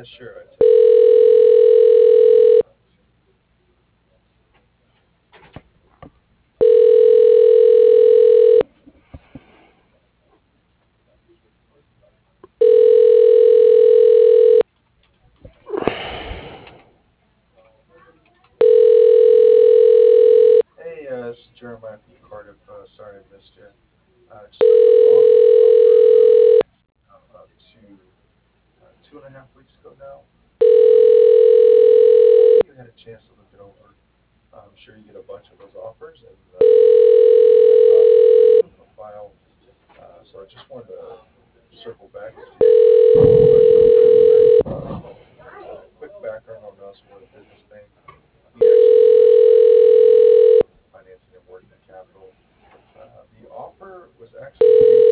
sure. Hey, this is Jeremiah P. Cardiff. Sorry I missed you. Just got about 2.5 weeks ago now. You had a chance to look it over. I'm sure you get a bunch of those offers, and a file. So I just wanted to circle back with you. Quick background on us: we're a business bank. We actually specialize in financing and working capital. The offer was actually